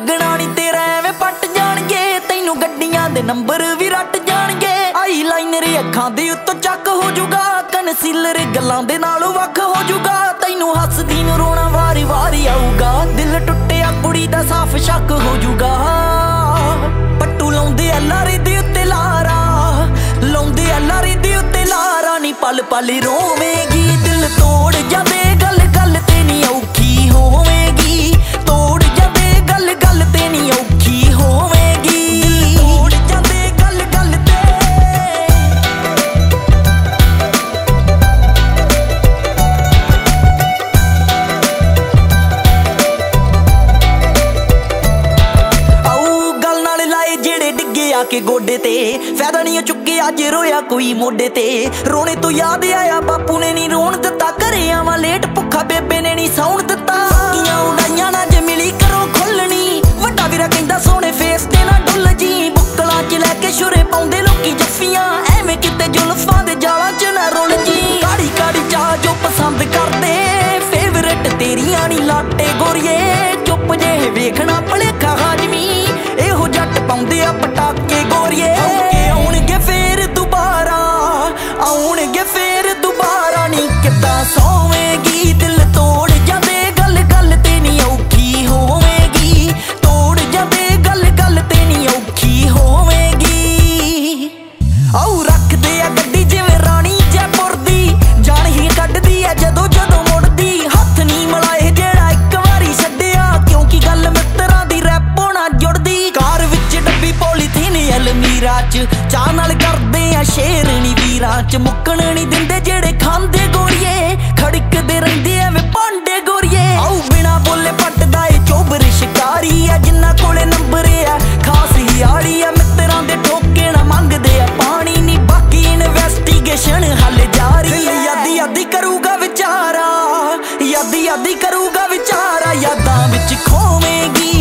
ਲੱਗਣਾ ਨੀ ਤੇਰਾ ਐਵੇਂ ਪੱਟ ਜਾਣਗੇ ਤੈਨੂੰ ਗੱਡੀਆਂ ਦੇ ਨੰਬਰ ਵੀ ਰੱਟ ਜਾਣਗੇ ਆਈ ਲਾਈਨਰ ਅੱਖਾਂ ਦੇ ਉੱਤੋਂ ਚੱਕ ਹੋ ਜੂਗਾ ਕਨਸੀਲਰ ਗੱਲਾਂ ਦੇ ਨਾਲੋਂ ਵੱਖ ਹੋ ਜੂਗਾ ਤੈਨੂੰ ਹੱਸਦੀ ਨੂੰ ਰੋਣਾ ਵਾਰੀ ਵਾਰੀ ਆਊਗਾ ਦਿਲ ਟੁੱਟਿਆ ਕੁੜੀ ਦਾ ਸਾਫ਼ ਸ਼ੱਕ ਹੋ ਜੂਗਾ ਪੱਟੂ ਲਾਉਂਦੇ ਐ ਲਾਰੇ ਦੇ ਉੱਤੇ ਲਾਰਾ ਲਾਉਂਦੇ ਐ ਲਾਰੇ ਦੇ ਉੱਤੇ ਲਾਰਾ ਨੀ ਪਲ ਪਲ ਰੋਵੇਂਗੀ ਦਿਲ ਤੋੜ ਜਾਵੇ ਗੱਲ ਗੱਲ ਤੇ ਨੀ ਔਖੀ ਹੋਵੇਂਗੀ ਤੋੜ ਜਾਵੇ ਗੱਲ ਗੱਲ ਤੇ ਨੀ ਔਖੀ ਹੋਵੇਂਗੀ ਦਿਲ ਤੋੜ ਜਾਵੇ ਗੱਲ ਗੱਲ ਤੇ ਆਊ ਗੱਲ ਨਾਲ ਲਾਏ ਜਿਹੜੇ ਡਿੱਗੇ ਆ ਕੇ ਗੋਡੇ ਤੇ ਫਾਇਦਾ ਨਹੀਂ ਚੁੱਕਿਆ ਅੱਜ ਰੋਇਆ ਕੋਈ ਮੋਢੇ ਤੇ ਰੋਣੇ ਤੋਂ ਯਾਦ ਆਇਆ ਬਾਪੂ ਨੇ ਨੀ ਰੋਣ ਦਿੱਤਾ ਘਰੇ ਆਵਾਂ ਲੇਟ ਭੁੱਖਾ ਬੇਬੇ ਨੇ ਨੀ ਸੌਣ ਦਿੱਤਾ ਕੀਆਂ ਉਡਾਈਆਂ ਨਾ ਜੇ ਮਿਲੀ ਕਰੋ ਖੁੱਲਣੀ ਵੱਡਾ ਵੀਰਾ ਕਹਿੰਦਾ ਸੋਹਣੇ ਫੇਸ ਤੇ ਨਾ ਡੁੱਲ ਜੀ ਬੁੱਕਲਾਂ 'ਚ ਲੈ ਕੇ ਸ਼ੁਰੇ ਪਾਉਂਦੇ ਲੋਕੀ ਜੱਫੀਆਂ ਐਵੇਂ ਕਿਤੇ ਜੁਲਫਾਂ ਦੇ ਜਾਲਾਂ 'ਚ ਨਾ ਰੁੱਲ ਜੀ ਕਾੜੀ ਕਾੜੀ ਚਾਹ ਜੋ ਪਸੰਦ ਕਰਦੇ ਫੇਵਰੇਟ ਤੇਰੀਆਂ ਨੀ ਲਾਟੇ ਗੋਰੀਏ ਚੁੱਪ ਜੇ ਵੇਖਣਾ ਭਲੇਖਾ ਹਾਜਮੀ ਇਹੋ ਜੱਟ ਪਾਉਂਦੇ ਆ ਪਟਾਕੇ ਗੋਰੀਏ ਆਉਣਗੇ ਫੇਰ ਦੁਬਾਰਾ ਆਉਣਗੇ ਫੇਰ ਦੁਬਾਰਾ ਨੀ ਕਿੱਦਾਂ ਸੌਵੇਂਗੀ ਦਿਲ ਤੋੜ ਜਾਂਦੇ ਗੱਲ ਗੱਲ ਤੇ ਨੀ ਔਖੀ ਹੋਵੇਂਗੀ ਤੋੜ ਜਾਂਦੇ ਗੱਲ ਗੱਲ ਤੇ ਨੀ ਔਖੀ ਹੋਵੇਂਗੀ ਆਉ ਰੱਖਦੇ ਆ ਗੱਡੀ ਜਿਵੇਂ ਰਾਣੀ ਜੈਪੁਰ ਦੀ ਜਾਨ ਹੀ ਕੱਢਦੀ ਆ ਜਦੋਂ ਜਦੋਂ ਮੁੜਦੀ ਹੱਥ ਨੀ ਮਲਾਏ ਜਿਹੜਾ ਇੱਕ ਵਾਰੀ ਛੱਡਿਆ ਕਿਉਂਕਿ ਗੱਲ ਮਿੱਤਰਾਂ ਦੀ ਰੈਪੋ ਨਾਲ ਜੁੜਦੀ ਕਾਰ ਵਿੱਚ ਡੱਬੀ ਪੋਲੀਥੀਨ ਅਲਮੀਰਾ 'ਚ ਚਾਹ ਨਾਲ ਕਰਦੇ ਆ ਸ਼ੇਰ ਨੀ ਵੀਰਾਂ 'ਚ ਮੁੱਕਣ ਨੀ ਦਿੰਦੇ ਜਿਹੜੇ ਖਾਂਦੇ ਗੋਰੀਏ ਖੜਕਦੇ ਰਹਿੰਦੇ ਐਵੇਂ ਭਾਂਡੇ ਗੋਰੀਏ ਆਉ ਬਿਨਾ ਬੋਲੇ ਪੱਟਦਾ ਏ ਚੋਬਰ ਸ਼ਿਕਾਰੀ ਆ ਜਿੰਨਾ ਕੋਲੇ ਨੰਬਰ ਆ ਖਾਸ ਹਿਆੜੀ ਆ ਮਿੱਤਰਾਂ ਦੇ ਠੋਕੇ ਨਾ ਮੰਗਦੇ ਆ ਪਾਣੀ ਨੀ ਬਾਕੀ ਇਨਵੈਸਟੀਗੇਸ਼ਨ ਹਾਲੇ ਜਾਰੀ ਆ ਯਾਦੀ ਯਾਦੀ ਕਰੂਗਾ ਵਿਚਾਰਾ ਯਾਦੀ ਯਾਦੀ ਕਰੂਗਾ ਵਿਚਾਰਾ ਯਾਦਾਂ ਵਿੱਚ ਖੋਵੇਂਗੀ